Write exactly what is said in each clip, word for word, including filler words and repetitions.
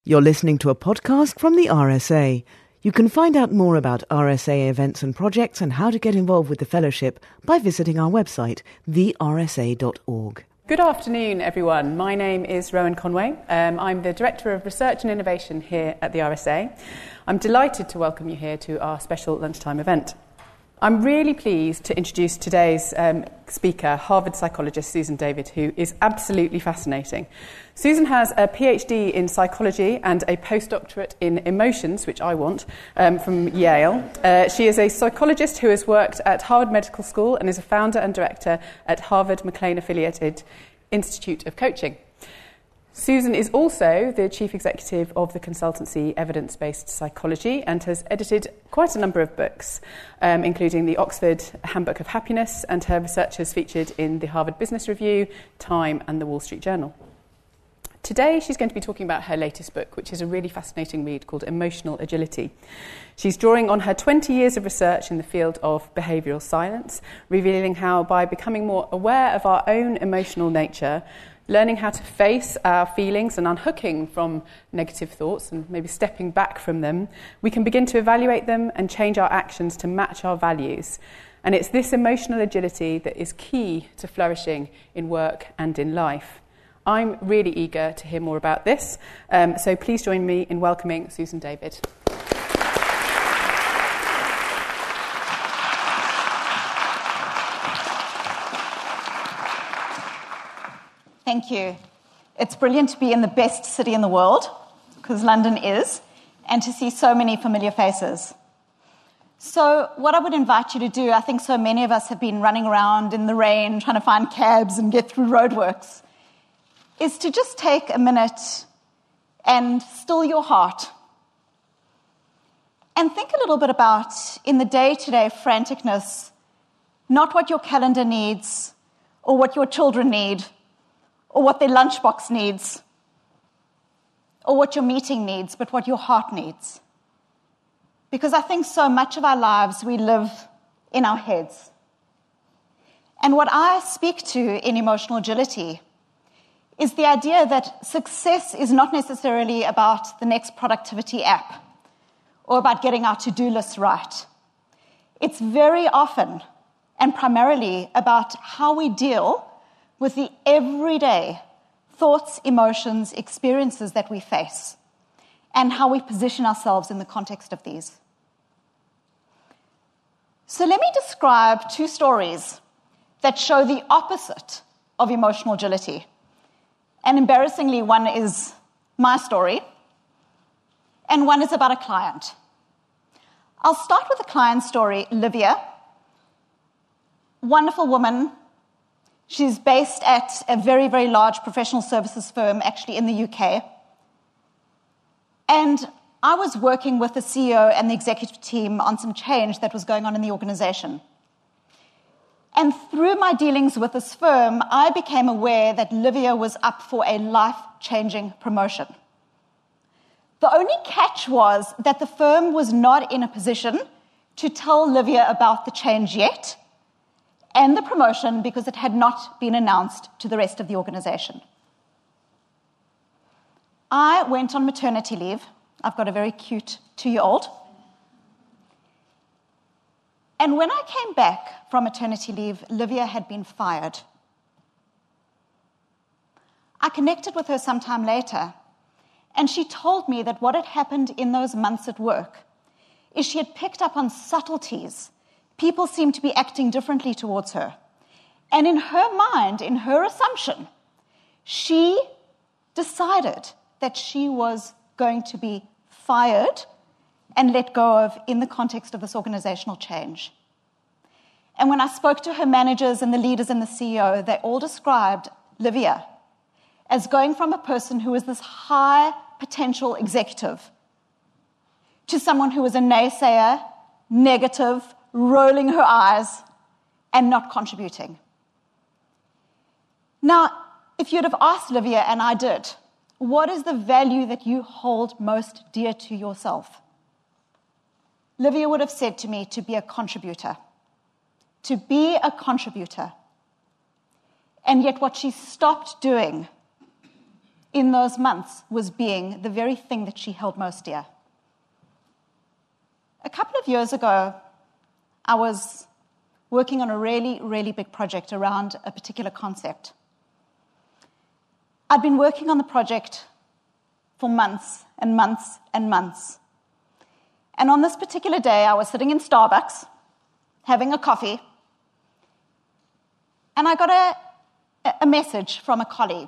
You're listening to a podcast from the R S A. You can find out more about R S A events and projects and how to get involved with the fellowship by visiting our website, the r s a dot org. Good afternoon, everyone. My name is Rowan Conway. Um, I'm the Director of Research and Innovation here at the R S A. I'm delighted to welcome you here to our special lunchtime event. I'm really pleased to introduce today's um, speaker, Harvard psychologist Susan David, who is absolutely fascinating. Susan has a PhD in psychology and a postdoctorate in emotions, which I want, um, from Yale. Uh, she is a psychologist who has worked at Harvard Medical School and is a founder and director at Harvard McLean-affiliated Institute of Coaching. Susan is also the chief executive of the consultancy Evidence-Based Psychology and has edited quite a number of books, um, including the Oxford Handbook of Happiness, and her research has featured in the Harvard Business Review, Time and the Wall Street Journal. Today she's going to be talking about her latest book, which is a really fascinating read called Emotional Agility. She's drawing on her twenty years of research in the field of behavioural science, revealing how by becoming more aware of our own emotional nature, learning how to face our feelings and unhooking from negative thoughts and maybe stepping back from them, we can begin to evaluate them and change our actions to match our values. And it's this emotional agility that is key to flourishing in work and in life. I'm really eager to hear more about this, um, so please join me in welcoming Susan David. Thank you. It's brilliant to be in the best city in the world, because London is, and to see so many familiar faces. So what I would invite you to do, I think so many of us have been running around in the rain trying to find cabs and get through roadworks, is to just take a minute and still your heart. And think a little bit about, in the day-to-day franticness, not what your calendar needs or what your children need, or what their lunchbox needs, or what your meeting needs, but what your heart needs. Because I think so much of our lives we live in our heads. And what I speak to in Emotional Agility is the idea that success is not necessarily about the next productivity app or about getting our to-do list right. It's very often and primarily about how we deal with the everyday thoughts, emotions, experiences that we face, and how we position ourselves in the context of these. So let me describe two stories that show the opposite of emotional agility. And embarrassingly, one is my story, and one is about a client. I'll start with the client story, Livia. Wonderful woman. She's based at a very, very large professional services firm, actually in the U K. And I was working with the C E O and the executive team on some change that was going on in the organization. And through my dealings with this firm, I became aware that Livia was up for a life-changing promotion. The only catch was that the firm was not in a position to tell Livia about the change yet, and the promotion because it had not been announced to the rest of the organization. I went on maternity leave. I've got a very cute two-year-old. And when I came back from maternity leave, Livia had been fired. I connected with her sometime later, and she told me that what had happened in those months at work is she had picked up on subtleties. People seemed to be acting differently towards her. And in her mind, in her assumption, she decided that she was going to be fired and let go of in the context of this organizational change. And when I spoke to her managers and the leaders and the C E O, they all described Livia as going from a person who was this high potential executive to someone who was a naysayer, negative, rolling her eyes, and not contributing. Now, if you'd have asked Livia, and I did, what is the value that you hold most dear to yourself? Livia would have said to me, to be a contributor. To be a contributor. And yet what she stopped doing in those months was being the very thing that she held most dear. A couple of years ago, I was working on a really, really big project around a particular concept. I'd been working on the project for months and months and months. And on this particular day, I was sitting in Starbucks, having a coffee, and I got a, a message from a colleague.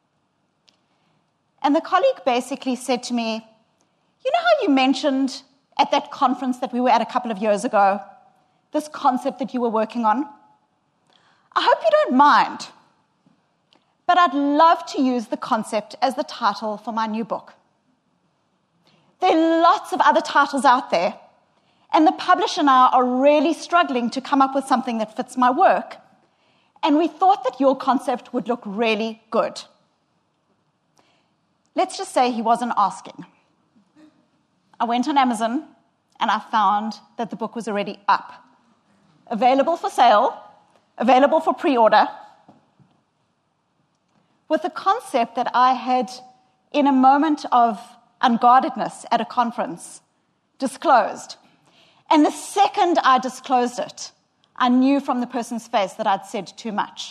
And the colleague basically said to me, you know how you mentioned at that conference that we were at a couple of years ago, this concept that you were working on? I hope you don't mind, but I'd love to use the concept as the title for my new book. There are lots of other titles out there, and the publisher and I are really struggling to come up with something that fits my work, and we thought that your concept would look really good. Let's just say he wasn't asking. I went on Amazon, and I found that the book was already up, available for sale, available for pre-order, with a concept that I had, in a moment of unguardedness at a conference, disclosed. And the second I disclosed it, I knew from the person's face that I'd said too much.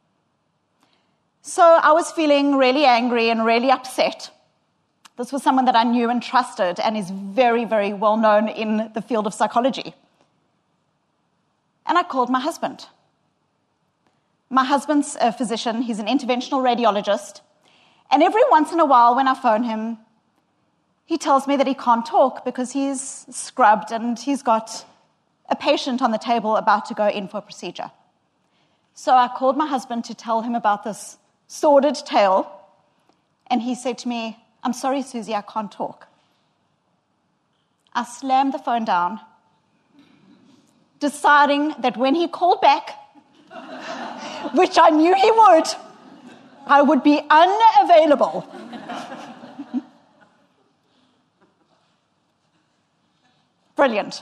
So I was feeling really angry and really upset. This was someone that I knew and trusted and is very, very well known in the field of psychology. And I called my husband. My husband's a physician. He's an interventional radiologist. And every once in a while when I phone him, he tells me that he can't talk because he's scrubbed and he's got a patient on the table about to go in for a procedure. So I called my husband to tell him about this sordid tale, and he said to me, I'm sorry, Susie, I can't talk. I slammed the phone down, deciding that when he called back, which I knew he would, I would be unavailable. Brilliant.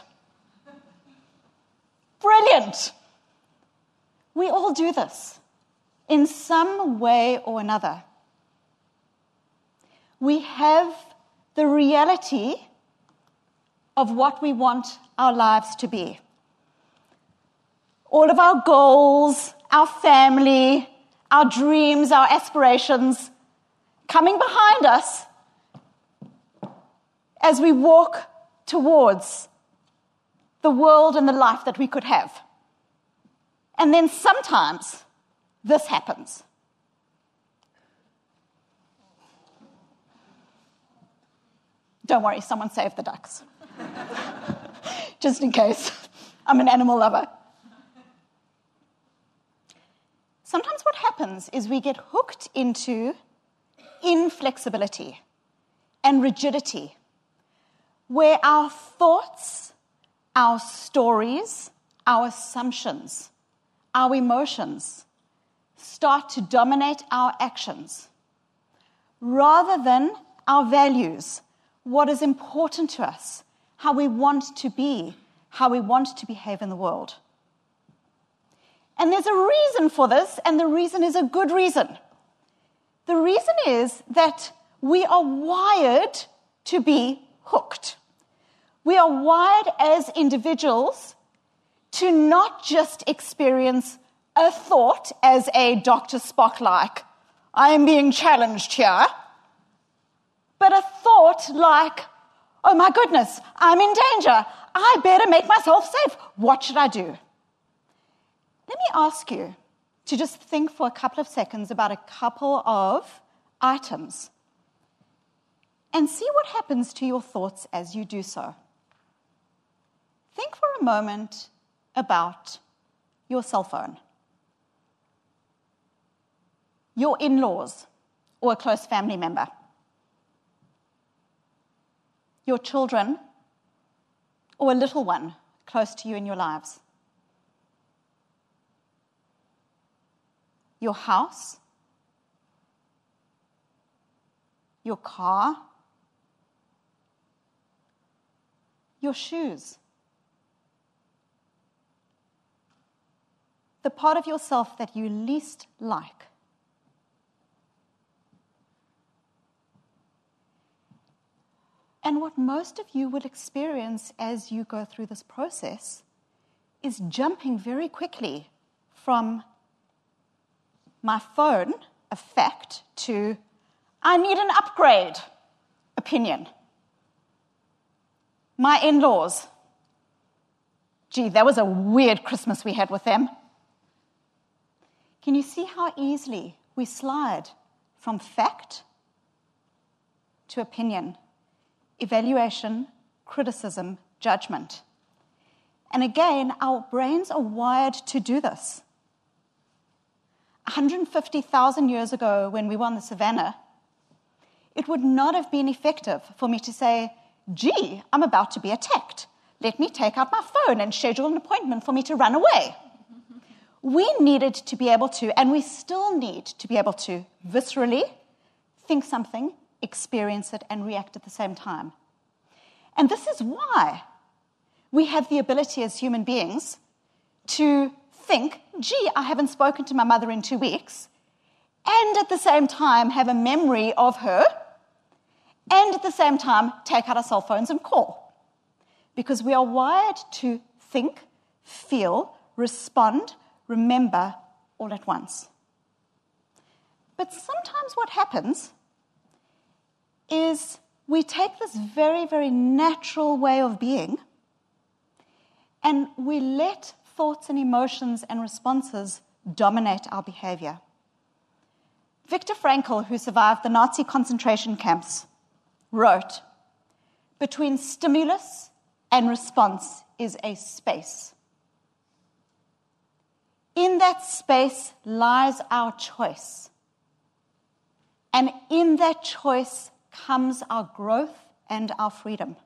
Brilliant. We all do this in some way or another. We have the reality of what we want our lives to be. All of our goals, our family, our dreams, our aspirations coming behind us as we walk towards the world and the life that we could have. And then sometimes this happens. Don't worry, someone saved the ducks. Just in case. I'm an animal lover. Sometimes what happens is we get hooked into inflexibility and rigidity, where our thoughts, our stories, our assumptions, our emotions start to dominate our actions rather than our values, what is important to us, how we want to be, how we want to behave in the world. And there's a reason for this, and the reason is a good reason. The reason is that we are wired to be hooked. We are wired as individuals to not just experience a thought as a Doctor Spock-like, I am being challenged here, but a thought like, oh my goodness, I'm in danger. I better make myself safe. What should I do? Let me ask you to just think for a couple of seconds about a couple of items and see what happens to your thoughts as you do so. Think for a moment about your cell phone, your in-laws, or a close family member, your children, or a little one close to you in your lives, your house, your car, your shoes, the part of yourself that you least like. And what most of you will experience as you go through this process is jumping very quickly from my phone, a fact, to I need an upgrade, opinion. My in-laws, gee, that was a weird Christmas we had with them. Can you see how easily we slide from fact to opinion, evaluation, criticism, judgment? And again, our brains are wired to do this. one hundred fifty thousand years ago, when we were on the savannah, it would not have been effective for me to say, gee, I'm about to be attacked. Let me take out my phone and schedule an appointment for me to run away. We needed to be able to, and we still need to be able to, viscerally think something, experience it, and react at the same time. And this is why we have the ability as human beings to think, gee, I haven't spoken to my mother in two weeks, and at the same time have a memory of her, and at the same time take out our cell phones and call. Because we are wired to think, feel, respond, remember all at once. But sometimes what happens is we take this very, very natural way of being and we let thoughts and emotions and responses dominate our behavior. Viktor Frankl, who survived the Nazi concentration camps, wrote, "Between stimulus and response is a space. In that space lies our choice. And in that choice comes our growth and our freedom."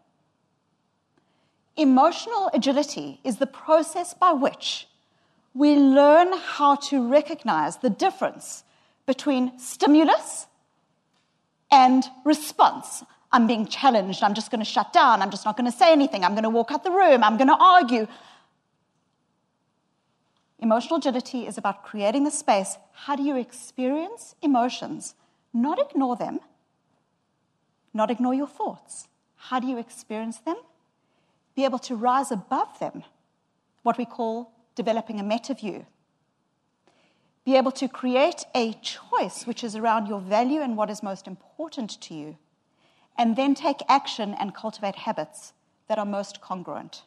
Emotional agility is the process by which we learn how to recognize the difference between stimulus and response. I'm being challenged, I'm just going to shut down, I'm just not going to say anything, I'm going to walk out the room, I'm going to argue. Emotional agility is about creating the space. How do you experience emotions? Not ignore them, not ignore your thoughts. How do you experience them? Be able to rise above them, what we call developing a meta view. Be able to create a choice which is around your value and what is most important to you, and then take action and cultivate habits that are most congruent.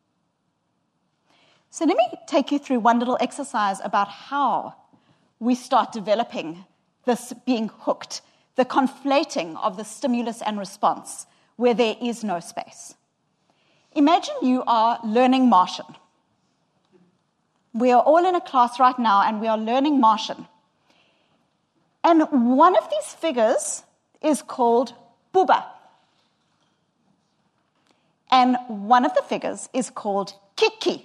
So let me take you through one little exercise about how we start developing this being hooked, the conflating of the stimulus and response, where there is no space. Imagine you are learning Martian. We are all in a class right now and we are learning Martian. And one of these figures is called Booba. And one of the figures is called Kiki.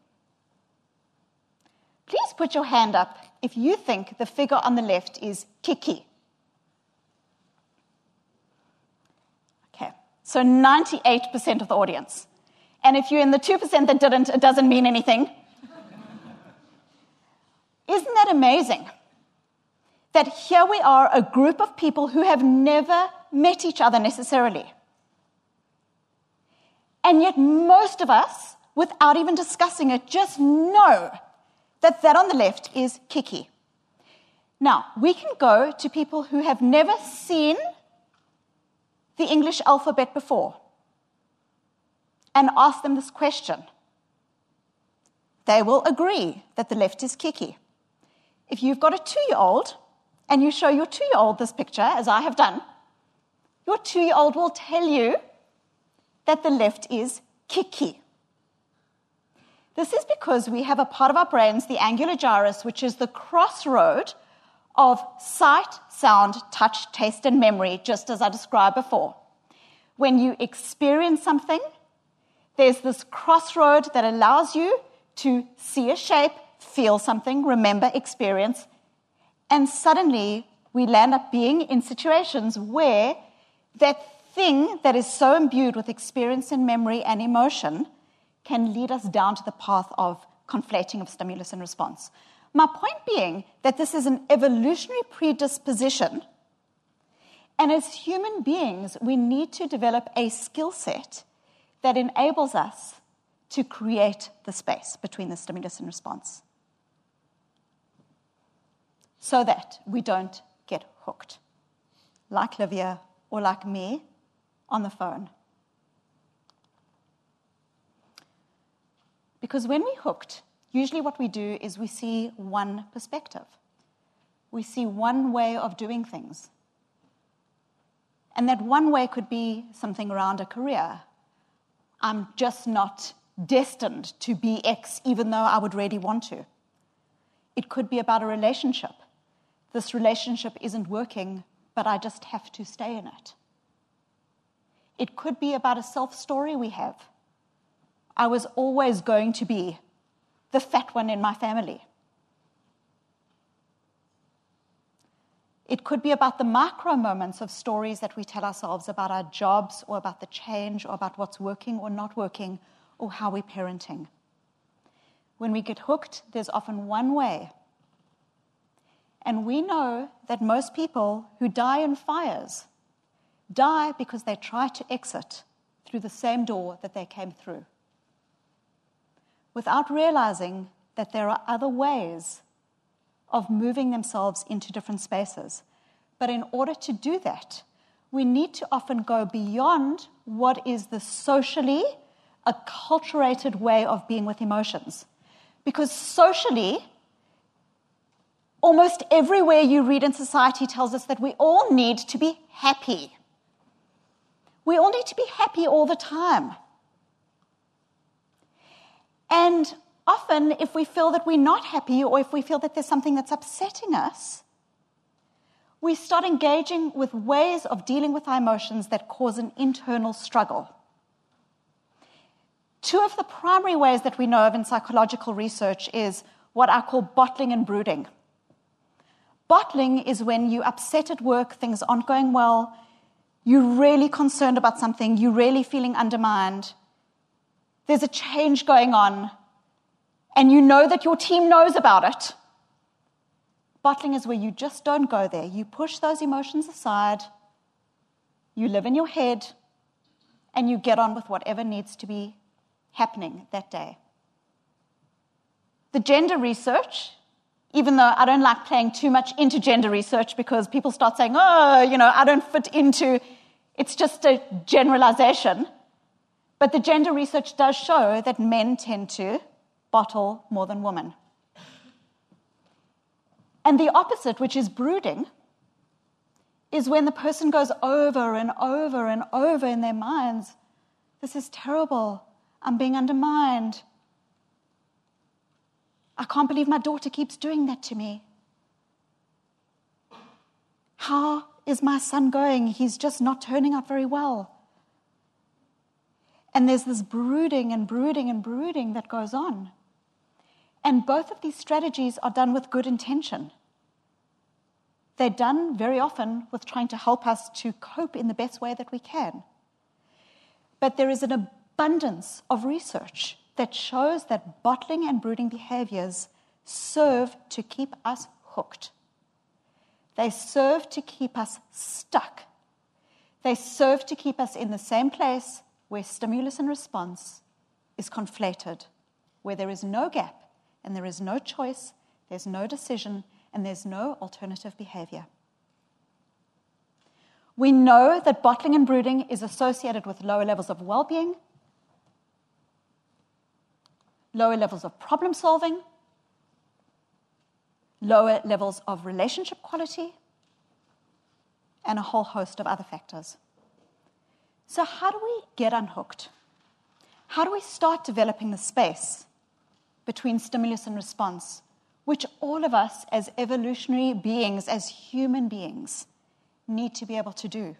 Please put your hand up if you think the figure on the left is Kiki. Okay, so ninety-eight percent of the audience. And if you're in the two percent that didn't, it doesn't mean anything. Isn't that amazing? That here we are, a group of people who have never met each other necessarily. And yet most of us, without even discussing it, just know that that on the left is Kiki. Now, we can go to people who have never seen the English alphabet before and ask them this question. They will agree that the left is Kiki. If you've got a two-year-old and you show your two-year-old this picture, as I have done, your two-year-old will tell you that the left is Kiki. This is because we have a part of our brains, the angular gyrus, which is the crossroad of sight, sound, touch, taste, and memory, just as I described before. When you experience something, there's this crossroad that allows you to see a shape, feel something, remember, experience, and suddenly we land up being in situations where that thing that is so imbued with experience and memory and emotion can lead us down to the path of conflating of stimulus and response. My point being that this is an evolutionary predisposition, And as human beings, we need to develop a skill set that enables us to create the space between the stimulus and response so that we don't get hooked, like Livia or like me on the phone. Because when we're hooked, usually what we do is we see one perspective. We see one way of doing things. And that one way could be something around a career. I'm just not destined to be X, even though I would really want to. It could be about a relationship. This relationship isn't working, but I just have to stay in it. It could be about a self-story we have. I was always going to be the fat one in my family. It could be about the micro moments of stories that we tell ourselves about our jobs or about the change or about what's working or not working or how we're parenting. When we get hooked, there's often one way. And we know that most people who die in fires die because they try to exit through the same door that they came through, without realizing that there are other ways of moving themselves into different spaces. But in order to do that, we need to often go beyond what is the socially acculturated way of being with emotions. Because socially, almost everywhere you read in society tells us that we all need to be happy. We all need to be happy all the time. And often, if we feel that we're not happy or if we feel that there's something that's upsetting us, we start engaging with ways of dealing with our emotions that cause an internal struggle. Two of the primary ways that we know of in psychological research is what I call bottling and brooding. Bottling is when you're upset at work, things aren't going well, you're really concerned about something, you're really feeling undermined, there's a change going on, and you know that your team knows about it. Bottling is where you just don't go there. You push those emotions aside, you live in your head, and you get on with whatever needs to be happening that day. The gender research, even though I don't like playing too much into gender research because people start saying, oh, you know, I don't fit into, it's just a generalization. But the gender research does show that men tend to bottle more than women. And the opposite, which is brooding, is when the person goes over and over and over in their minds, this is terrible, I'm being undermined, I can't believe my daughter keeps doing that to me. How is my son going? He's just not turning out very well. And there's this brooding and brooding and brooding that goes on. And both of these strategies are done with good intention. They're done very often with trying to help us to cope in the best way that we can. But there is an abundance of research that shows that bottling and brooding behaviors serve to keep us hooked. They serve to keep us stuck. They serve to keep us in the same place where stimulus and response is conflated, where there is no gap and there is no choice, there's no decision, and there's no alternative behavior. We know that bottling and brooding is associated with lower levels of well-being, lower levels of problem solving, lower levels of relationship quality, and a whole host of other factors. So how do we get unhooked? How do we start developing the space between stimulus and response, which all of us as evolutionary beings, as human beings, need to be able to do?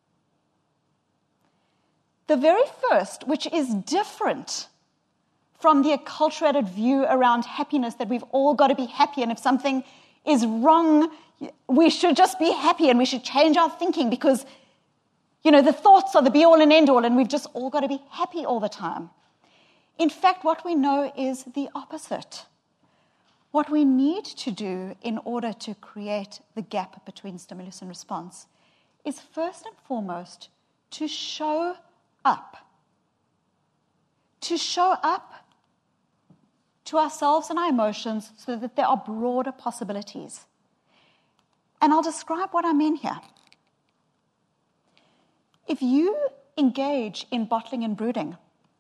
The very first, which is different from the acculturated view around happiness that we've all got to be happy, and if something is wrong, we should just be happy and we should change our thinking because, you know, the thoughts are the be-all and end-all and we've just all got to be happy all the time. In fact, what we know is the opposite. What we need to do in order to create the gap between stimulus and response is first and foremost to show up. To show up to ourselves and our emotions so that there are broader possibilities. And I'll describe what I mean here. If you engage in bottling and brooding,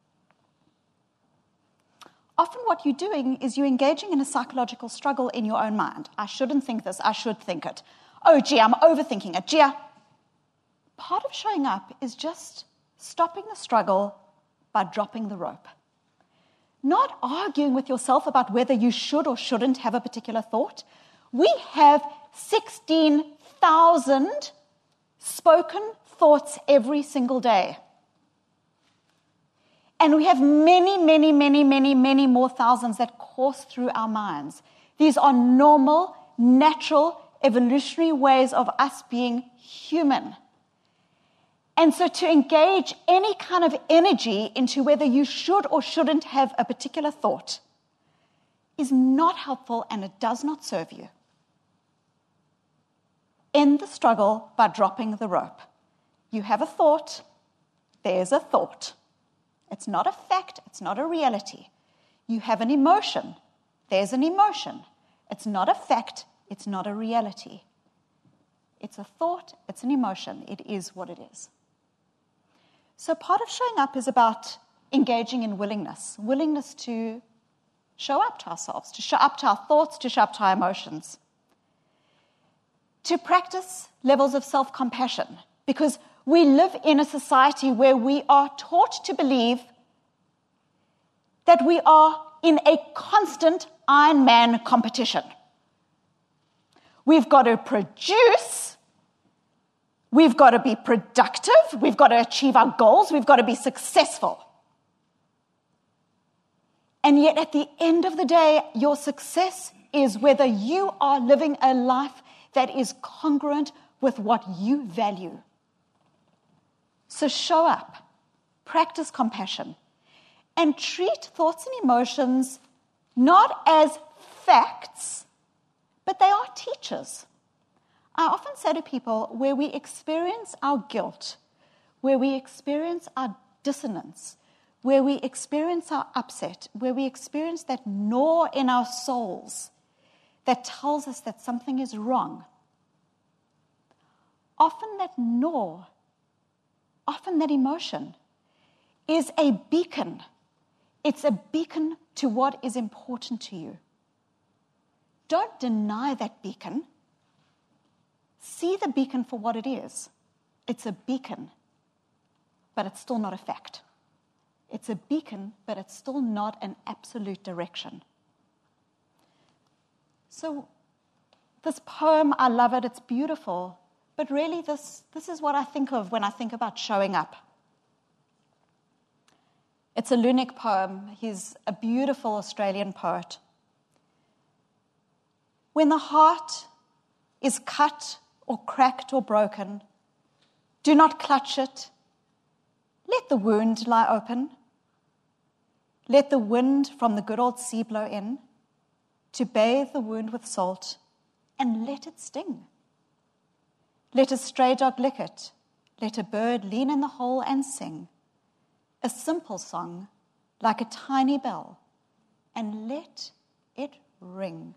often what you're doing is you're engaging in a psychological struggle in your own mind. I shouldn't think this, I should think it. Oh, gee, I'm overthinking it. Gee, part of showing up is just stopping the struggle by dropping the rope. Not arguing with yourself about whether you should or shouldn't have a particular thought. We have sixteen thousand spoken thoughts every single day. And we have many, many, many, many, many more thousands that course through our minds. These are normal, natural, evolutionary ways of us being human. And so to engage any kind of energy into whether you should or shouldn't have a particular thought is not helpful and it does not serve you. End the struggle by dropping the rope. You have a thought, there's a thought. It's not a fact, it's not a reality. You have an emotion, there's an emotion. It's not a fact, it's not a reality. It's a thought, it's an emotion. It is what it is. So part of showing up is about engaging in willingness, willingness to show up to ourselves, to show up to our thoughts, to show up to our emotions. To practice levels of self-compassion, because we live in a society where we are taught to believe that we are in a constant Iron Man competition. We've got to produce, we've got to be productive, we've got to achieve our goals, we've got to be successful. And yet at the end of the day, your success is whether you are living a life that is congruent with what you value. So show up, practice compassion, and treat thoughts and emotions not as facts, but they are teachers. I often say to people, where we experience our guilt, where we experience our dissonance, where we experience our upset, where we experience that gnaw in our souls that tells us that something is wrong, often that gnaw, often that emotion is a beacon. It's a beacon to what is important to you. Don't deny that beacon. See the beacon for what it is. It's a beacon, but it's still not a fact. It's a beacon, but it's still not an absolute direction. So this poem, I love it, it's beautiful, but really this, this is what I think of when I think about showing up. It's a Lunic poem. He's a beautiful Australian poet. When the heart is cut or cracked or broken, do not clutch it. Let the wound lie open. Let the wind from the good old sea blow in to bathe the wound with salt and let it sting. Let a stray dog lick it. Let a bird lean in the hole and sing. A simple song like a tiny bell, and let it ring.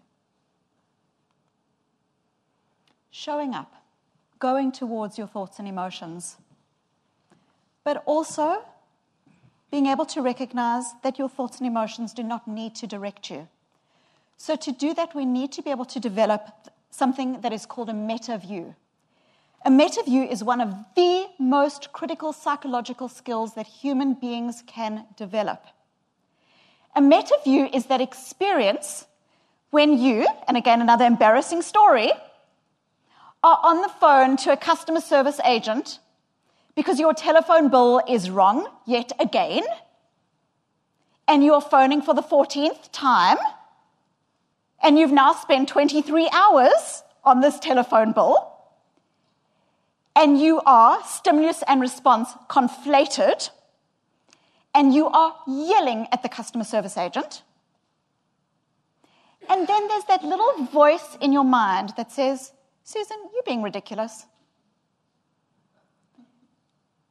Showing up, going towards your thoughts and emotions, but also being able to recognize that your thoughts and emotions do not need to direct you. So to do that, we need to be able to develop something that is called a meta view. A meta view is one of the most critical psychological skills that human beings can develop. A meta view is that experience when you, and again another embarrassing story, are on the phone to a customer service agent because your telephone bill is wrong yet again, and you're phoning for the fourteenth time, and you've now spent twenty-three hours on this telephone bill, and you are stimulus and response conflated, and you are yelling at the customer service agent. And then there's that little voice in your mind that says, Susan, you're being ridiculous.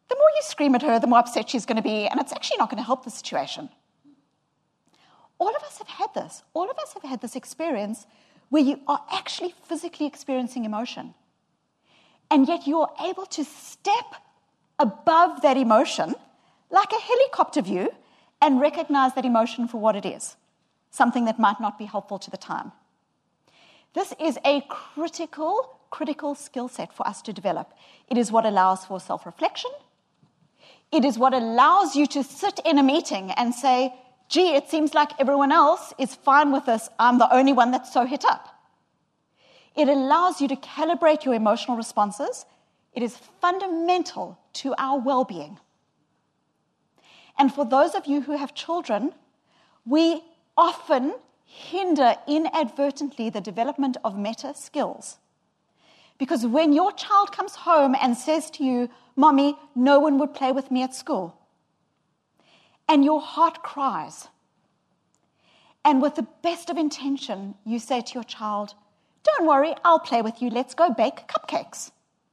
the more you scream at her, the more upset she's going to be, and it's actually not going to help the situation. All of us have had this. All of us have had this experience where you are actually physically experiencing emotion, and yet you are able to step above that emotion like a helicopter view and recognize that emotion for what it is, something that might not be helpful to the time. This is a critical, critical skill set for us to develop. It is what allows for self-reflection. It is what allows you to sit in a meeting and say, gee, it seems like everyone else is fine with this. I'm the only one that's so hit up. It allows you to calibrate your emotional responses. It is fundamental to our well-being. And for those of you who have children, we often hinder inadvertently the development of meta skills. Because when your child comes home and says to you, Mommy, no one would play with me at school, and your heart cries, and with the best of intention, you say to your child, don't worry, I'll play with you, let's go bake cupcakes.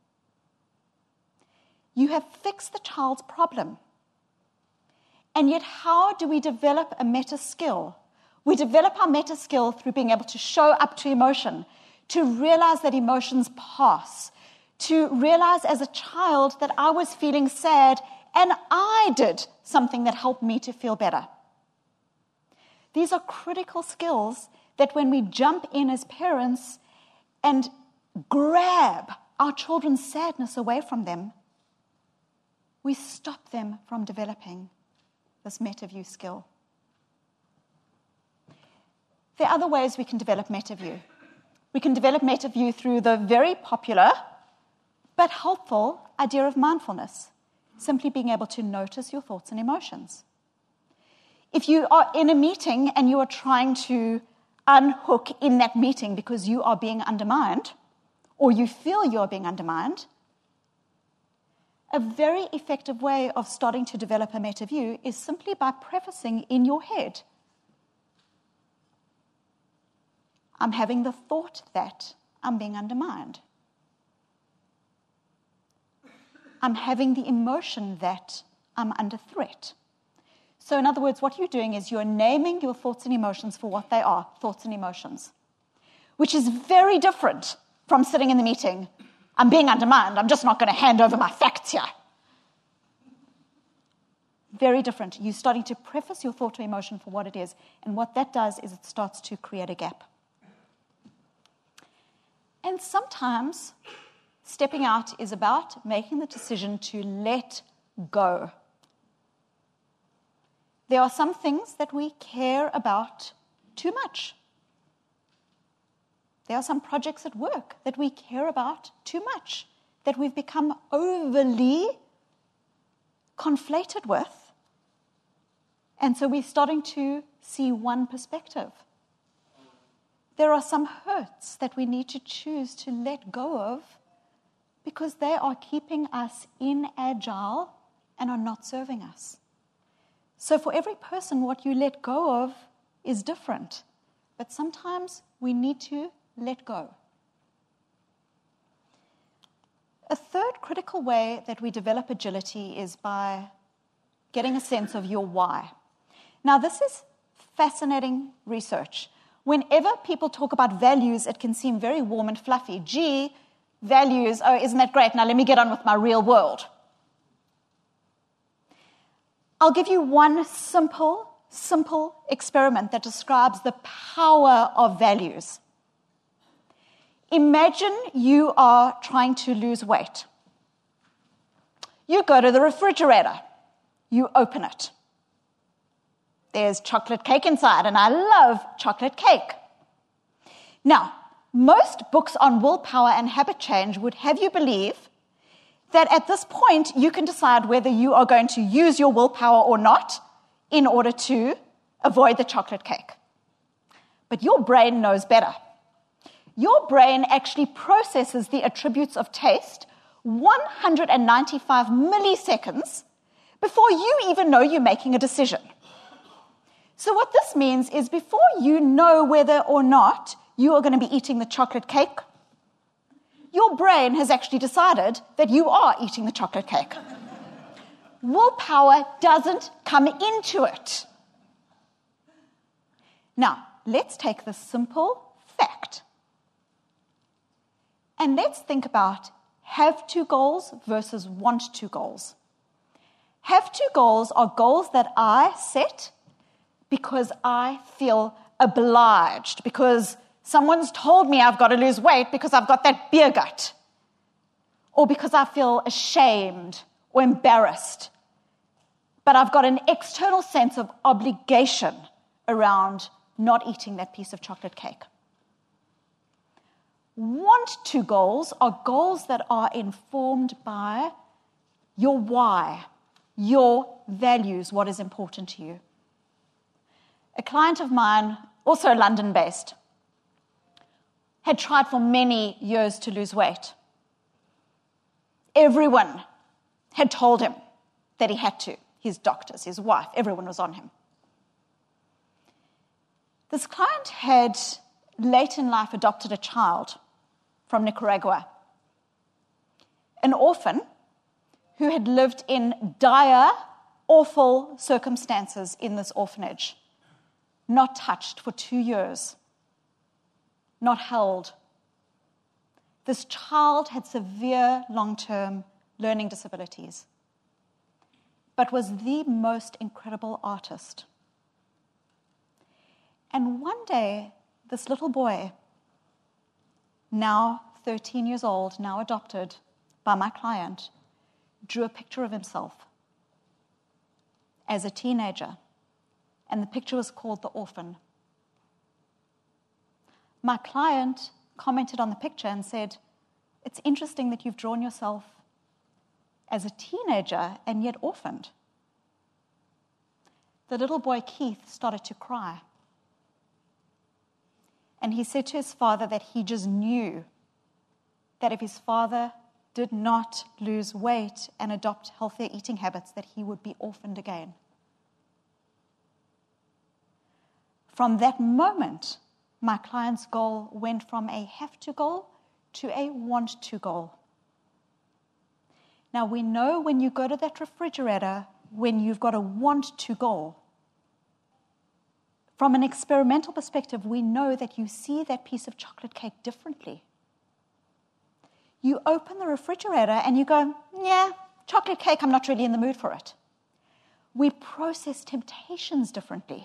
You have fixed the child's problem. And yet, how do we develop a meta skill? We develop our meta skill through being able to show up to emotion, to realize that emotions pass, to realize as a child that I was feeling sad and I did something that helped me to feel better. These are critical skills that when we jump in as parents and grab our children's sadness away from them, we stop them from developing this meta-view skill. There are other ways we can develop meta-view. We can develop meta-view through the very popular but helpful idea of mindfulness, simply being able to notice your thoughts and emotions. If you are in a meeting and you are trying to unhook in that meeting because you are being undermined, or you feel you are being undermined, a very effective way of starting to develop a meta-view is simply by prefacing in your head, I'm having the thought that I'm being undermined. I'm having the emotion that I'm under threat. So in other words, what you're doing is you're naming your thoughts and emotions for what they are, thoughts and emotions, which is very different from sitting in the meeting, I'm being undermined, I'm just not going to hand over my facts here. Very different. You're starting to preface your thought or emotion for what it is, and what that does is it starts to create a gap. And sometimes stepping out is about making the decision to let go. There are some things that we care about too much. There are some projects at work that we care about too much, that we've become overly conflated with. And so we're starting to see one perspective. There are some hurts that we need to choose to let go of because they are keeping us inagile and are not serving us. So for every person, what you let go of is different. But sometimes we need to let go. A third critical way that we develop agility is by getting a sense of your why. Now, this is fascinating research. Whenever people talk about values, it can seem very warm and fluffy. Gee, values, oh, isn't that great? Now let me get on with my real world. I'll give you one simple, simple experiment that describes the power of values. Imagine you are trying to lose weight. You go to the refrigerator. You open it. There's chocolate cake inside, and I love chocolate cake. Now, most books on willpower and habit change would have you believe that at this point you can decide whether you are going to use your willpower or not in order to avoid the chocolate cake. But your brain knows better. Your brain actually processes the attributes of taste one hundred ninety-five milliseconds before you even know you're making a decision. So what this means is before you know whether or not you are going to be eating the chocolate cake, your brain has actually decided that you are eating the chocolate cake. Willpower doesn't come into it. Now, let's take this simple fact and let's think about have to goals versus want to goals. Have to goals are goals that I set because I feel obliged, because someone's told me I've got to lose weight because I've got that beer gut, or because I feel ashamed or embarrassed. But I've got an external sense of obligation around not eating that piece of chocolate cake. Want to goals are goals that are informed by your why, your values, what is important to you. A client of mine, also London-based, had tried for many years to lose weight. Everyone had told him that he had to. His doctors, his wife, everyone was on him. This client had, late in life, adopted a child from Nicaragua, an orphan who had lived in dire, awful circumstances in this orphanage, not touched for two years, not held. This child had severe long-term learning disabilities, but was the most incredible artist. And one day, this little boy, now thirteen years old, now adopted by my client, drew a picture of himself as a teenager, and the picture was called The Orphan. My client commented on the picture and said, "It's interesting that you've drawn yourself as a teenager and yet orphaned." The little boy Keith started to cry. And he said to his father that he just knew that if his father did not lose weight and adopt healthier eating habits, that he would be orphaned again. From that moment, my client's goal went from a have-to goal to a want-to goal. Now, we know when you go to that refrigerator, when you've got a want-to goal, from an experimental perspective, we know that you see that piece of chocolate cake differently. You open the refrigerator and you go, yeah, chocolate cake, I'm not really in the mood for it. We process temptations differently.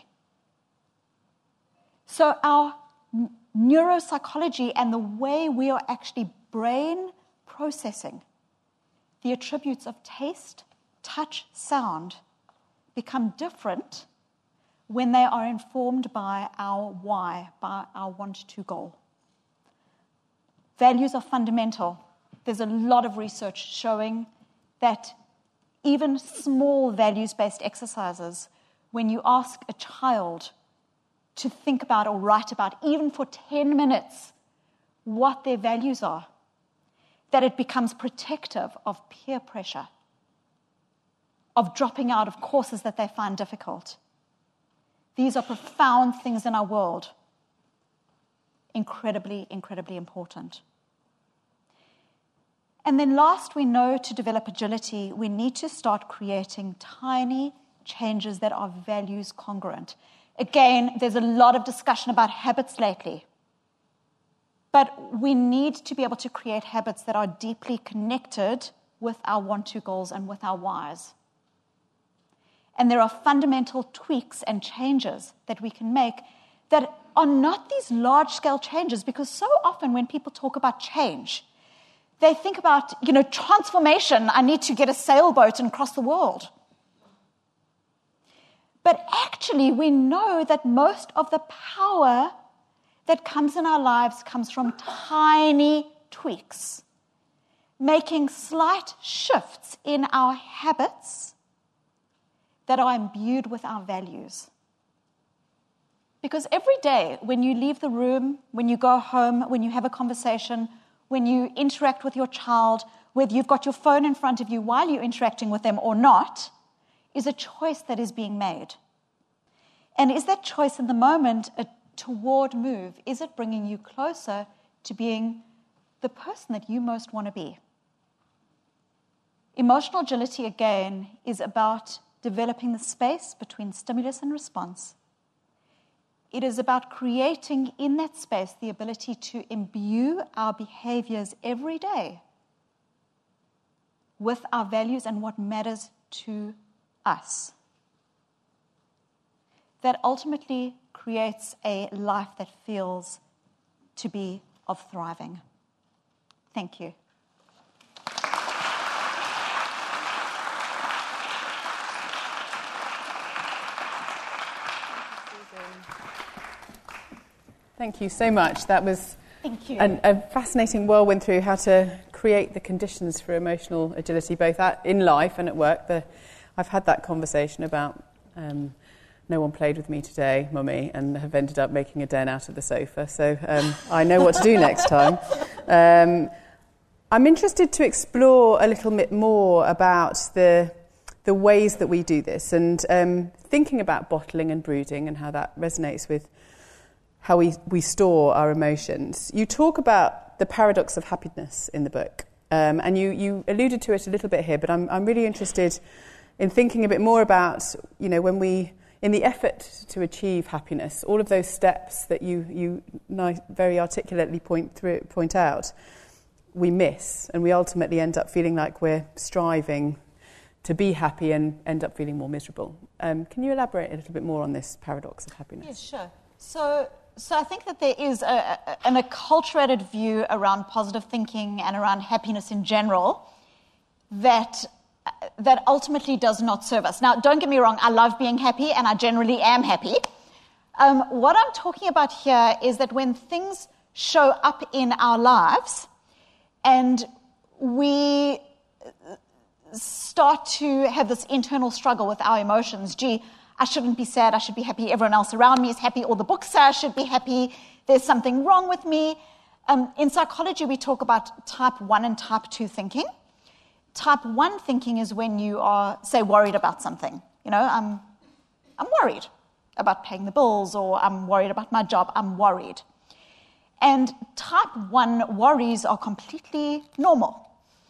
So our neuropsychology and the way we are actually brain processing the attributes of taste, touch, sound become different when they are informed by our why, by our want-to goal. Values are fundamental. There's a lot of research showing that even small values-based exercises, when you ask a child to think about or write about, even for ten minutes, what their values are, that it becomes protective of peer pressure, of dropping out of courses that they find difficult. These are profound things in our world. Incredibly, incredibly important. And then last, we know to develop agility, we need to start creating tiny changes that are values congruent. Again, there's a lot of discussion about habits lately. But we need to be able to create habits that are deeply connected with our want-to goals and with our whys. And there are fundamental tweaks and changes that we can make that are not these large-scale changes, because so often when people talk about change, they think about, you know, transformation. I need to get a sailboat and cross the world. But actually, we know that most of the power that comes in our lives comes from tiny tweaks, making slight shifts in our habits that are imbued with our values. Because every day, when you leave the room, when you go home, when you have a conversation, when you interact with your child, whether you've got your phone in front of you while you're interacting with them or not, is a choice that is being made. And is that choice in the moment a toward move? Is it bringing you closer to being the person that you most want to be? Emotional agility, again, is about developing the space between stimulus and response. It is about creating in that space the ability to imbue our behaviors every day with our values and what matters to us. That ultimately creates a life that feels to be of thriving. Thank you. Thank you so much. That was Thank you. An, a fascinating whirlwind through how to create the conditions for emotional agility, both at, in life and at work. The, I've had that conversation about um, no one played with me today, Mummy, and have ended up making a den out of the sofa. So um, I know what to do next time. Um, I'm interested to explore a little bit more about the the ways that we do this, and um, thinking about bottling and brooding and how that resonates with how we, we store our emotions. You talk about the paradox of happiness in the book, um, and you, you alluded to it a little bit here, but I'm I'm really interested in thinking a bit more about, you know, when we, in the effort to achieve happiness, all of those steps that you you ni- very articulately point through, point out, we miss, and we ultimately end up feeling like we're striving to be happy and end up feeling more miserable. Um, can you elaborate a little bit more on this paradox of happiness? Yes, sure. So, so I think that there is a, a, an acculturated view around positive thinking and around happiness in general that that ultimately does not serve us. Now, don't get me wrong, I love being happy, and I generally am happy. Um, what I'm talking about here is that when things show up in our lives and we start to have this internal struggle with our emotions, gee, I shouldn't be sad, I should be happy, everyone else around me is happy, all the books say I should be happy, there's something wrong with me. Um, in psychology, we talk about type one and type two thinking. Type one thinking is when you are, say, worried about something. You know, I'm, I'm worried about paying the bills, or I'm worried about my job, I'm worried. And type one worries are completely normal.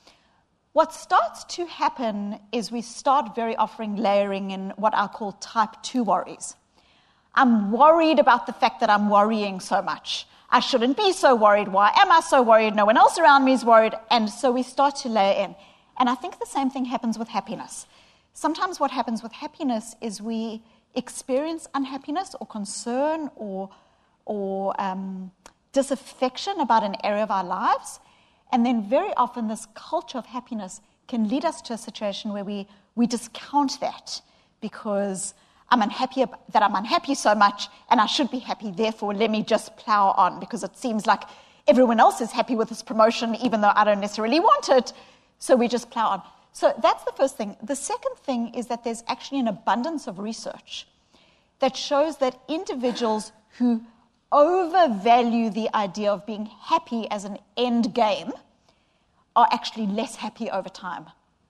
What starts to happen is we start very often layering in what I call type two worries. I'm worried about the fact that I'm worrying so much. I shouldn't be so worried. Why am I so worried? No one else around me is worried. And so we start to layer in. And I think the same thing happens with happiness. Sometimes what happens with happiness is we experience unhappiness or concern or, or um, disaffection about an area of our lives. And then very often this culture of happiness can lead us to a situation where we, we discount that because I'm unhappy that I'm unhappy so much and I should be happy, therefore let me just plow on because it seems like everyone else is happy with this promotion even though I don't necessarily want it, so we just plow on. So that's the first thing. The second thing is that there's actually an abundance of research that shows that individuals who overvalue the idea of being happy as an end game are actually less happy over time.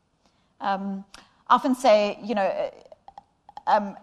Um, I often say, you know, um,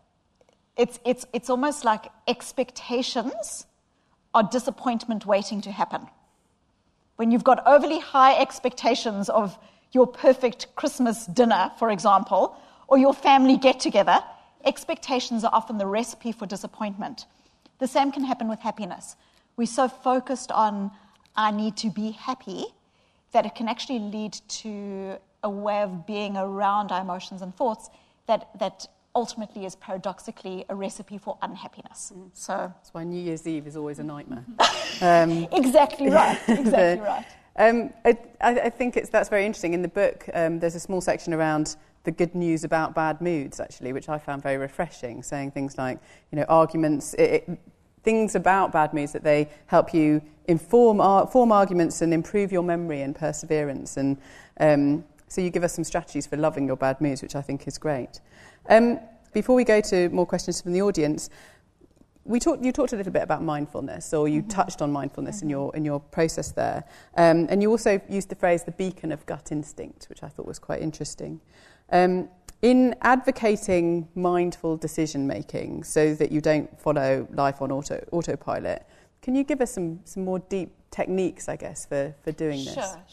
it's it's it's almost like expectations are disappointment waiting to happen. When you've got overly high expectations of your perfect Christmas dinner, for example, or your family get-together, expectations are often the recipe for disappointment. The same can happen with happiness. We're so focused on, I need to be happy, that it can actually lead to a way of being around our emotions and thoughts that, that ultimately is paradoxically a recipe for unhappiness. Mm. So that's why New Year's Eve is always a nightmare. um, exactly right, exactly the, right. Um, I, I think it's, that's very interesting. In the book, um, there's a small section around the good news about bad moods, actually, which I found very refreshing, saying things like, you know, arguments, it, it, things about bad moods that they help you inform, uh, form arguments and improve your memory and perseverance. And um, so you give us some strategies for loving your bad moods, which I think is great. Um, before we go to more questions from the audience, we talked. You talked a little bit about mindfulness, or you mm-hmm. touched on mindfulness mm-hmm. in your in your process there, um, and you also used the phrase "the beacon of gut instinct," which I thought was quite interesting. Um, in advocating mindful decision making, so that you don't follow life on auto autopilot, can you give us some some more deep techniques, I guess, for for doing sure, this? Sure, sure.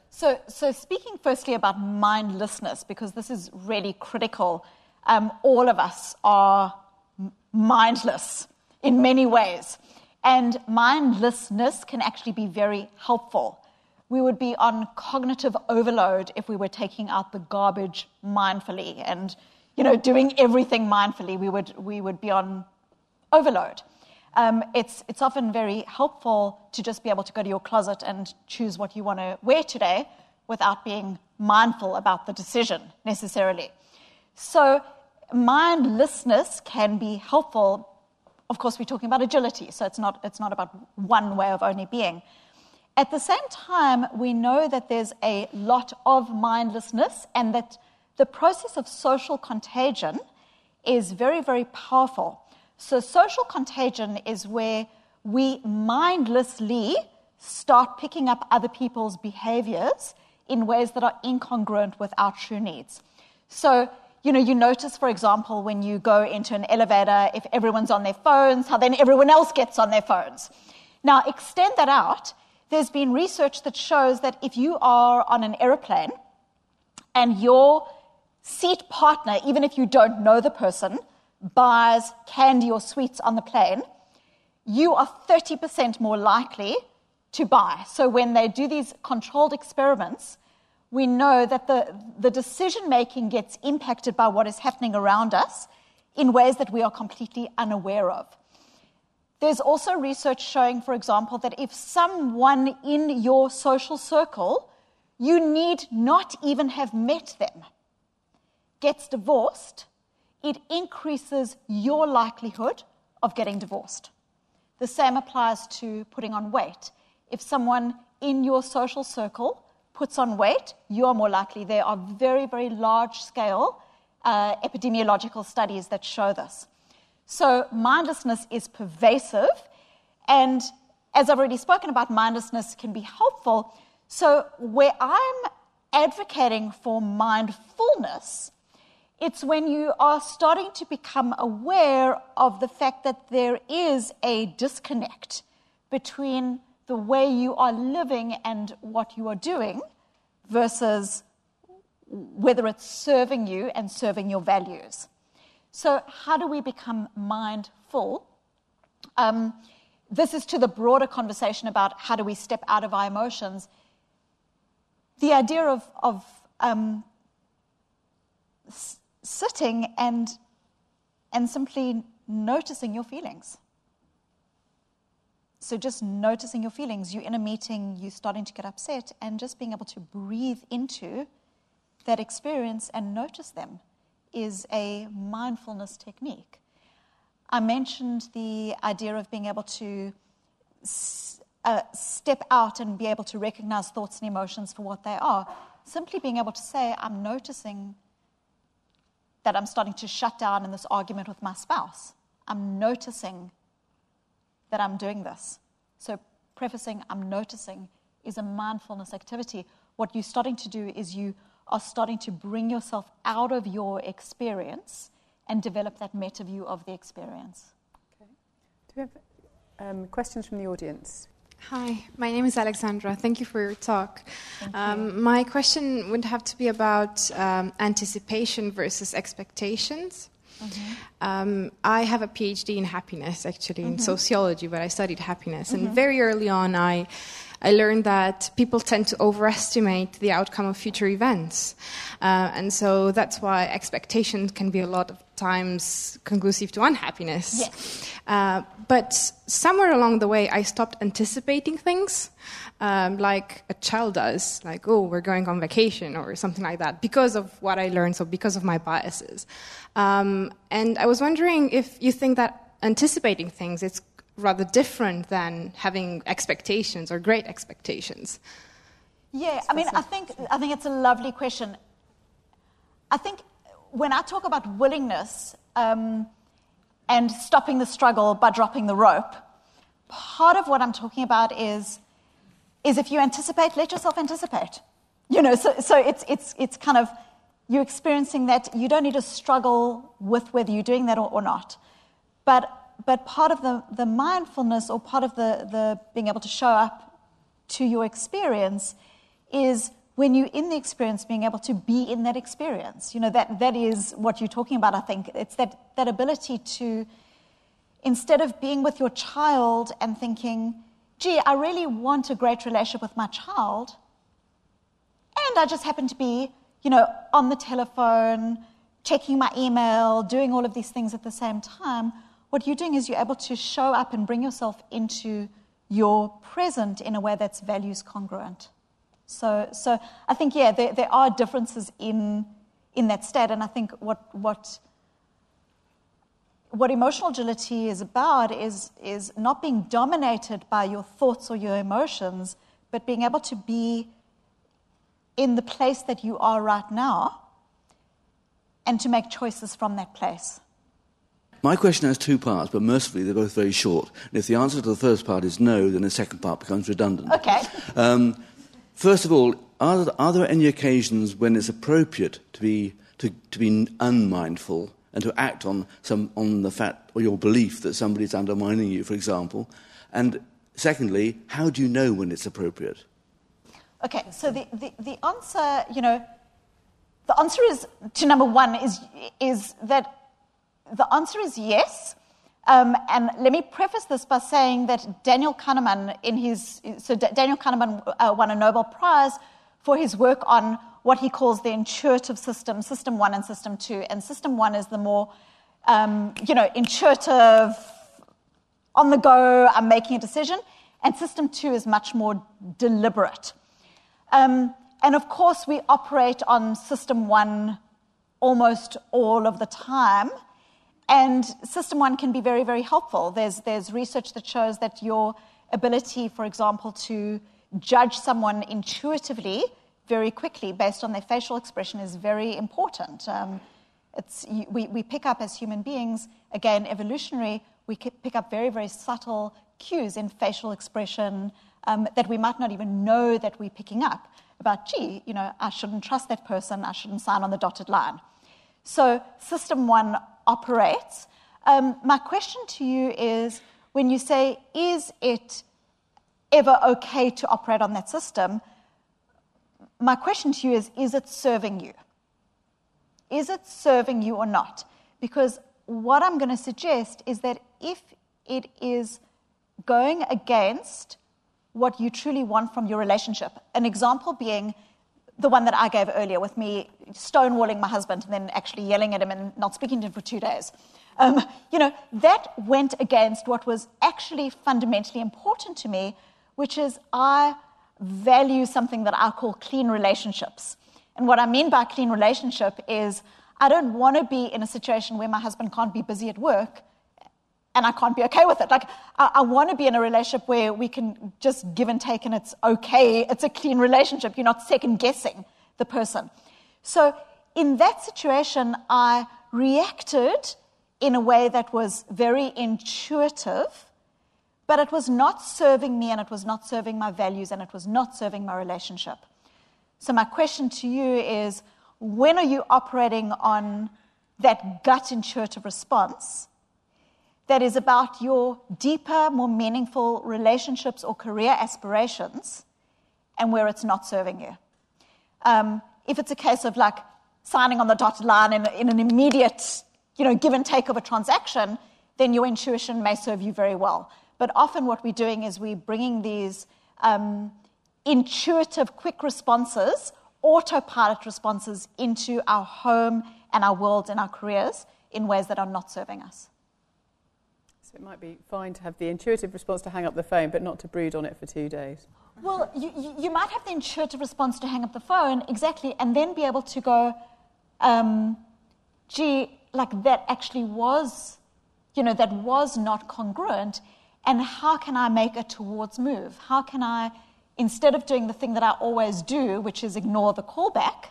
So, so speaking firstly about mindlessness, because this is really critical, um, all of us are m- mindless in many ways. And mindlessness can actually be very helpful. We would be on cognitive overload if we were taking out the garbage mindfully and, you know, doing everything mindfully. We would we would be on overload. Um, it's it's often very helpful to just be able to go to your closet and choose what you want to wear today without being mindful about the decision necessarily. So mindlessness can be helpful. Of course, we're talking about agility, so it's not it's not about one way of only being. At the same time, we know that there's a lot of mindlessness and that the process of social contagion is very, very powerful. So social contagion is where we mindlessly start picking up other people's behaviors in ways that are incongruent with our true needs. So, you know, you notice, for example, when you go into an elevator, if everyone's on their phones, how then everyone else gets on their phones. Now, extend that out. There's been research that shows that if you are on an aeroplane and your seat partner, even if you don't know the person, buys candy or sweets on the plane, you are thirty percent more likely to buy. So when they do these controlled experiments, we know that the, the decision-making gets impacted by what is happening around us in ways that we are completely unaware of. There's also research showing, for example, that if someone in your social circle, you need not even have met them, gets divorced, it increases your likelihood of getting divorced. The same applies to putting on weight. If someone in your social circle puts on weight, you are more likely. There are very, very large-scale uh, epidemiological studies that show this. So mindlessness is pervasive, and as I've already spoken about, mindlessness can be helpful. So where I'm advocating for mindfulness, it's when you are starting to become aware of the fact that there is a disconnect between the way you are living and what you are doing versus whether it's serving you and serving your values. So how do we become mindful? Um, this is to the broader conversation about how do we step out of our emotions. The idea of, of um, s- sitting and, and simply noticing your feelings. So just noticing your feelings. You're in a meeting, you're starting to get upset, and just being able to breathe into that experience and notice them is a mindfulness technique. I mentioned the idea of being able to s- uh, step out and be able to recognize thoughts and emotions for what they are. Simply being able to say, I'm noticing that I'm starting to shut down in this argument with my spouse. I'm noticing that I'm doing this. So prefacing, I'm noticing, is a mindfulness activity. What you're starting to do is you are starting to bring yourself out of your experience and develop that meta view of the experience. Okay. Do we have um, questions from the audience? Hi, my name is Alexandra. Thank you for your talk. Thank Um, you. my question would have to be about um, anticipation versus expectations. Mm-hmm. Um, I have a PhD in happiness, actually, in mm-hmm. sociology, but I studied happiness. Mm-hmm. And very early on, I I learned that people tend to overestimate the outcome of future events. Uh, and so that's why expectations can be a lot of times conducive to unhappiness. Yes. Uh, but somewhere along the way, I stopped anticipating things um, like a child does, like, oh, we're going on vacation or something like that, because of what I learned, so because of my biases. Um, and I was wondering if you think that anticipating things, it's rather different than having expectations or great expectations. Yeah, I mean, I think I think it's a lovely question. I think when I talk about willingness um, and stopping the struggle by dropping the rope, part of what I'm talking about is is if you anticipate, let yourself anticipate. You know, so so it's it's it's kind of you're experiencing that. You don't need to struggle with whether you're doing that or, or not, but. But part of the, the mindfulness or part of the, the being able to show up to your experience is when you're in the experience, being able to be in that experience. You know, that, that is what you're talking about, I think. It's that, that ability to, instead of being with your child and thinking, gee, I really want a great relationship with my child, and I just happen to be, you know, on the telephone, checking my email, doing all of these things at the same time, what you're doing is you're able to show up and bring yourself into your present in a way that's values congruent. So, so I think, yeah, there, there are differences in in that state, and I think what what what emotional agility is about is is not being dominated by your thoughts or your emotions, but being able to be in the place that you are right now and to make choices from that place. My question has two parts, but mercifully they're both very short. And if the answer to the first part is no, then the second part becomes redundant. Okay. Um, First of all, are there, are there any occasions when it's appropriate to be to, to be unmindful and to act on some on the fact or your belief that somebody's undermining you, for example? And secondly, how do you know when it's appropriate? Okay, so the, the, the answer, you know, the answer is to number one is is that the answer is yes. Um, and let me preface this by saying that Daniel Kahneman, in his so D- Daniel Kahneman uh, won a Nobel Prize for his work on what he calls the intuitive system, System One and System Two. And System One is the more, um, you know, intuitive, on the go, I'm making a decision, and System Two is much more deliberate. Um, and of course, we operate on System One almost all of the time. And System One can be very, very helpful. There's, there's research that shows that your ability, for example, to judge someone intuitively very quickly based on their facial expression is very important. Um, it's, we, we pick up as human beings, again, evolutionary, we pick up very, very subtle cues in facial expression um, that we might not even know that we're picking up about, gee, you know, I shouldn't trust that person, I shouldn't sign on the dotted line. So System One operates. Um, my question to you is, when you say, is it ever okay to operate on that system? My question to you is, is it serving you? Is it serving you or not? Because what I'm going to suggest is that if it is going against what you truly want from your relationship, an example being the one that I gave earlier with me stonewalling my husband and then actually yelling at him and not speaking to him for two days. Um, you know, that went against what was actually fundamentally important to me, which is I value something that I call clean relationships. And what I mean by clean relationship is I don't want to be in a situation where my husband can't be busy at work and I can't be okay with it. Like, I, I want to be in a relationship where we can just give and take and it's okay. It's a clean relationship. You're not second-guessing the person. So in that situation, I reacted in a way that was very intuitive, but it was not serving me and it was not serving my values and it was not serving my relationship. So my question to you is, when are you operating on that gut intuitive response that is about your deeper, more meaningful relationships or career aspirations, and where it's not serving you? Um, if it's a case of like signing on the dotted line in, in an immediate, you know, give and take of a transaction, then your intuition may serve you very well. But often what we're doing is we're bringing these um, intuitive, quick responses, autopilot responses into our home and our world and our careers in ways that are not serving us. So it might be fine to have the intuitive response to hang up the phone, but not to brood on it for two days. Well, you, you might have the intuitive response to hang up the phone, exactly, and then be able to go, um, gee, like that actually was, you know, that was not congruent, and how can I make a towards move? How can I, instead of doing the thing that I always do, which is ignore the callback,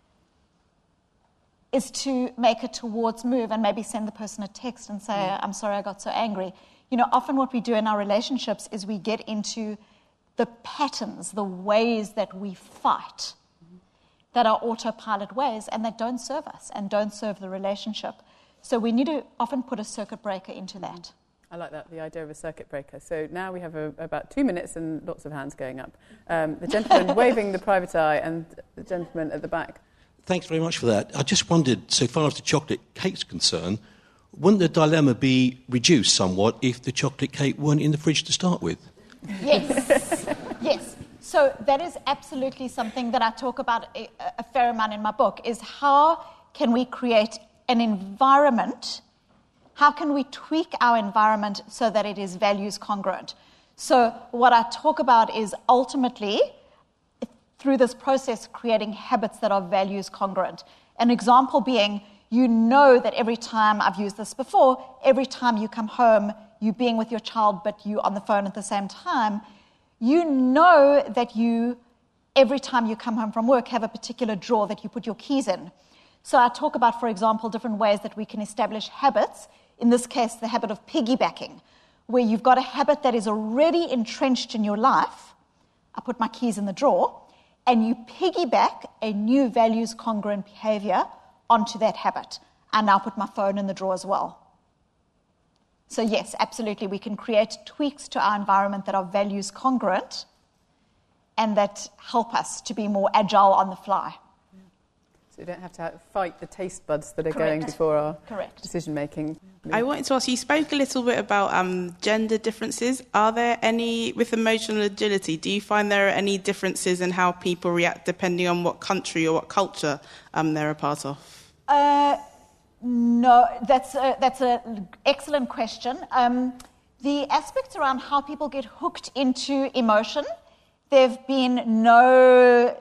is to make a towards move and maybe send the person a text and say, mm. I'm sorry I got so angry. You know, often what we do in our relationships is we get into the patterns, the ways that we fight, mm. that are autopilot ways and that don't serve us and don't serve the relationship. So we need to often put a circuit breaker into that. I like that, the idea of a circuit breaker. So now we have a, about two minutes and lots of hands going up. Um, the gentleman waving the private eye and the gentleman at the back. Thanks very much for that. I just wondered, so far as the chocolate cake's concerned, wouldn't the dilemma be reduced somewhat if the chocolate cake weren't in the fridge to start with? Yes, yes. So that is absolutely something that I talk about a, a fair amount in my book, is how can we create an environment, how can we tweak our environment so that it is values congruent? So what I talk about is ultimately, through this process, creating habits that are values congruent. An example being, you know that every time, I've used this before, every time you come home, you being with your child, but you on the phone at the same time, you know that you, every time you come home from work, have a particular drawer that you put your keys in. So I talk about, for example, different ways that we can establish habits. In this case, the habit of piggybacking, where you've got a habit that is already entrenched in your life. I put my keys in the drawer, and you piggyback a new values congruent behavior onto that habit. I now put my phone in the drawer as well. So yes, absolutely, we can create tweaks to our environment that are values congruent and that help us to be more agile on the fly. So you don't have to fight the taste buds that are Correct. going before our Correct. decision-making. I wanted to ask, you spoke a little bit about um, gender differences. Are there any, with emotional agility, do you find there are any differences in how people react depending on what country or what culture um, they're a part of? Uh, no, that's a, that's an excellent question. Um, the aspects around how people get hooked into emotion, there have been no...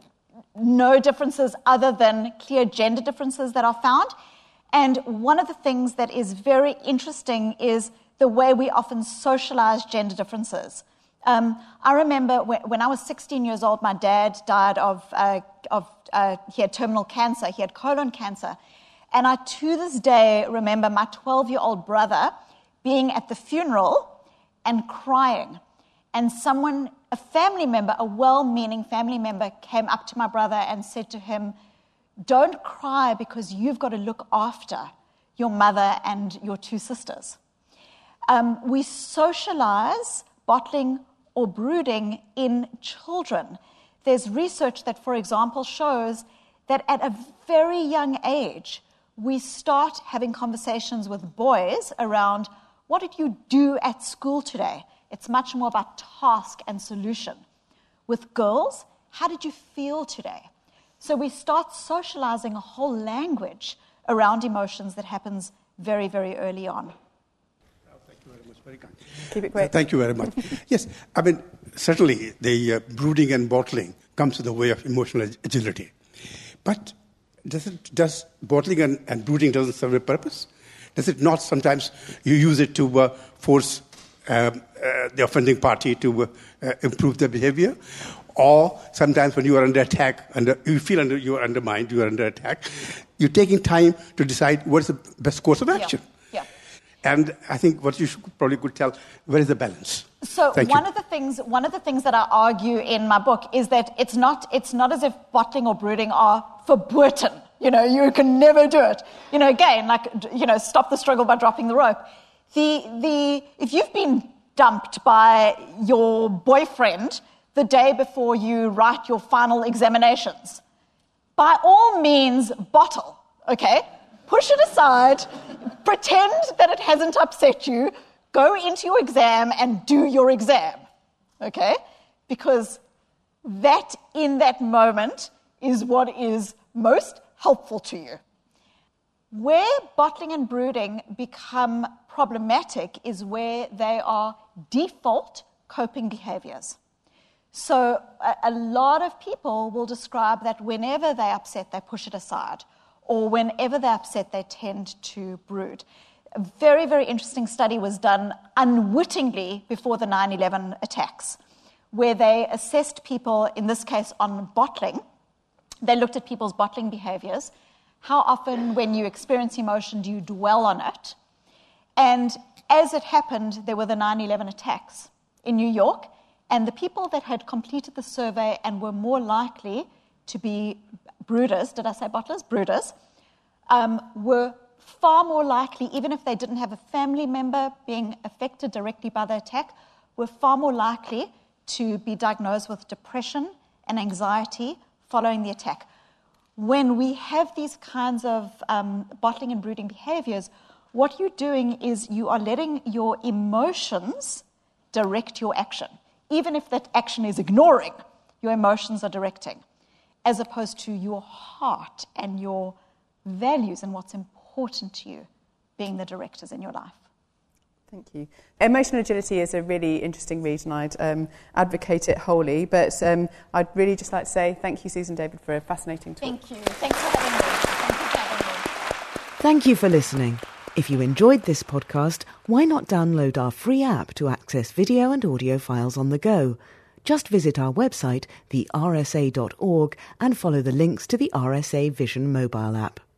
no differences other than clear gender differences that are found. And one of the things that is very interesting is the way we often socialize gender differences. Um, I remember when, when I was sixteen years old, my dad died of, uh, of uh, he had terminal cancer, he had colon cancer. And I, to this day, remember my twelve-year-old brother being at the funeral and crying. And someone, a family member, a well-meaning family member, came up to my brother and said to him, "Don't cry because you've got to look after your mother and your two sisters." Um, we socialize bottling or brooding in children. There's research that, for example, shows that at a very young age, we start having conversations with boys around, what did you do at school today? It's much more about task and solution. With girls, how did you feel today? So we start socializing a whole language around emotions that happens very, very early on. Thank you very much. Very kind. Keep it quick. Uh, thank you very much. Yes, I mean, certainly the uh, brooding and bottling comes to the way of emotional agility. But does it, does bottling and, and brooding doesn't serve a purpose? Does it not sometimes you use it to uh, force Um, uh, the offending party to uh, uh, improve their behavior? Or sometimes when you are under attack, under, you feel under, you are undermined, you are under attack, you're taking time to decide what is the best course of action. Yeah. Yeah. And I think what you should, probably could tell, where is the balance? So Thank one you. of the things one of the things that I argue in my book is that it's not it's not as if bottling or brooding are verboten. You know, you can never do it. You know, again, like, you know, stop the struggle by dropping the rope. The, the, if you've been dumped by your boyfriend the day before you write your final examinations, by all means, bottle, okay? Push it aside, pretend that it hasn't upset you, go into your exam and do your exam, okay? Because that, in that moment, is what is most helpful to you. Where bottling and brooding become problematic is where they are default coping behaviors. So a, a lot of people will describe that whenever they're upset, they push it aside, or whenever they're upset, they tend to brood. A very, very interesting study was done unwittingly before the nine eleven attacks, where they assessed people, in this case on bottling. They looked at people's bottling behaviors. How often, when you experience emotion, do you dwell on it? And as it happened, there were the nine eleven attacks in New York, and the people that had completed the survey and were more likely to be brooders, did I say bottlers? Brooders, um, were far more likely, even if they didn't have a family member being affected directly by the attack, were far more likely to be diagnosed with depression and anxiety following the attack. When we have these kinds of um, bottling and brooding behaviors, what you're doing is you are letting your emotions direct your action. Even if that action is ignoring, your emotions are directing, as opposed to your heart and your values and what's important to you being the directors in your life. Thank you. Emotional Agility is a really interesting read, and I'd um, advocate it wholly. But um, I'd really just like to say thank you, Susan David, for a fascinating talk. Thank you. Thanks for having me. Thank you for having me. Thank you for listening. If you enjoyed this podcast, why not download our free app to access video and audio files on the go? Just visit our website, the r s a dot org, and follow the links to the R S A Vision mobile app.